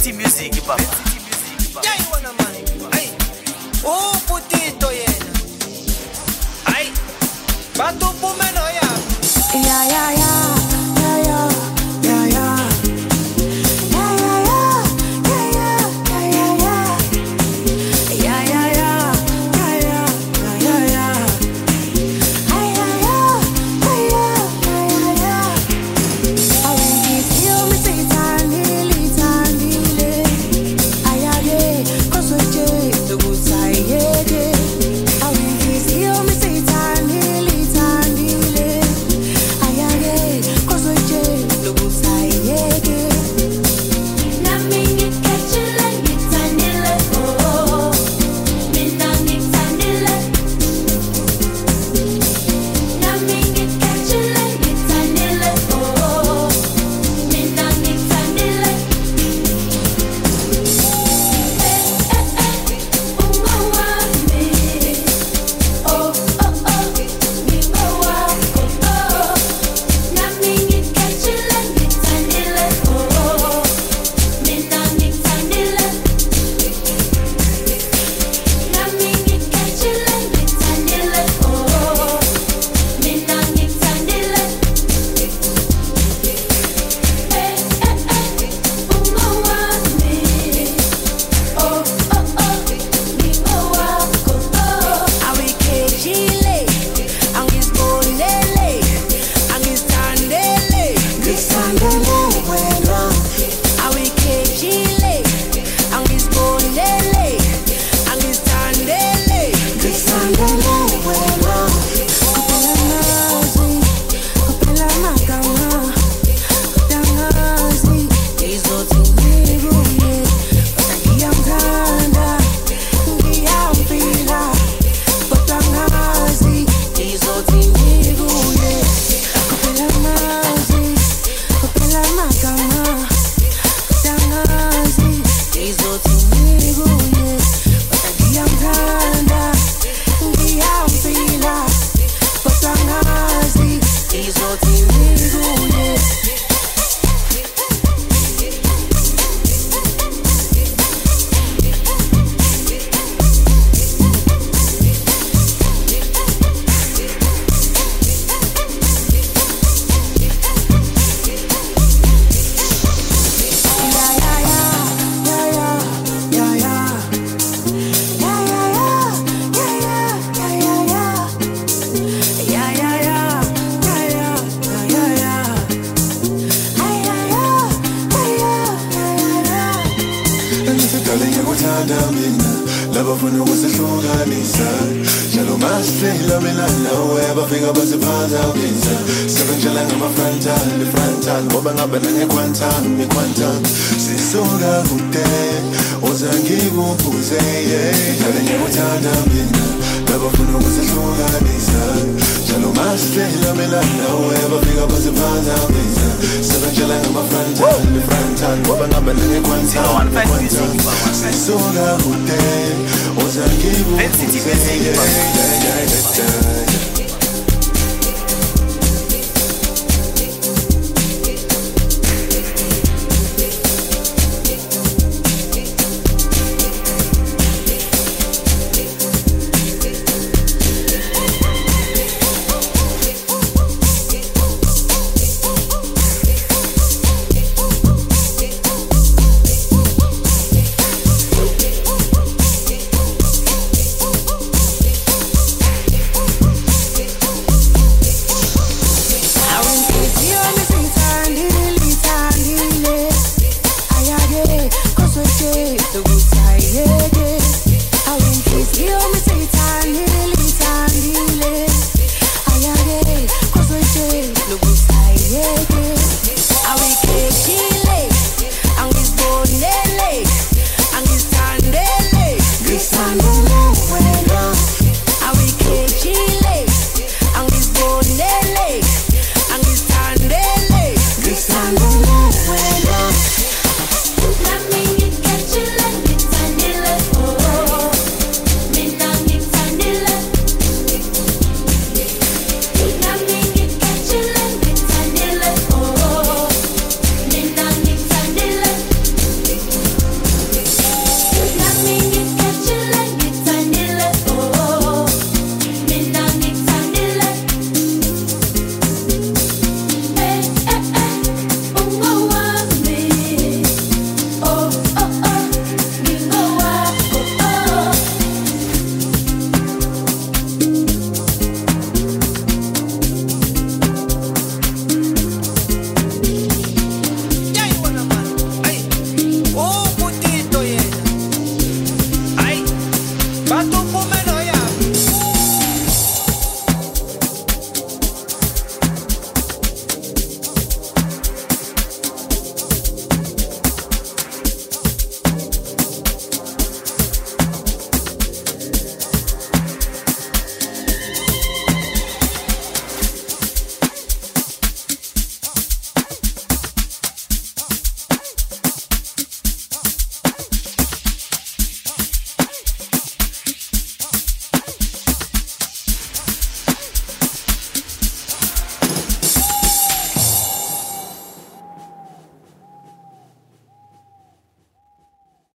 City Music, papa. Yeah, you wanna man. Ay. Oh, putito yena. Ay. Batu pumeno ya. Yeah, yeah, yeah. Yeah, yeah. Yeah, yeah. Yeah, yeah, yeah. Yeah, yeah. Yeah, yeah. Yeah, yeah, yeah. Yeah, yeah. Yeah, yeah. Ay, ay, ay. Ay, ay, ay, ay. I will give you me say tiny, tiny. Ay, ay, ay. 'Cause we take the good side, yeah, yeah. I will give you me say tiny, tiny. Ay, ay, ay. 'Cause we take the good side, yeah, yeah. City Music, papa.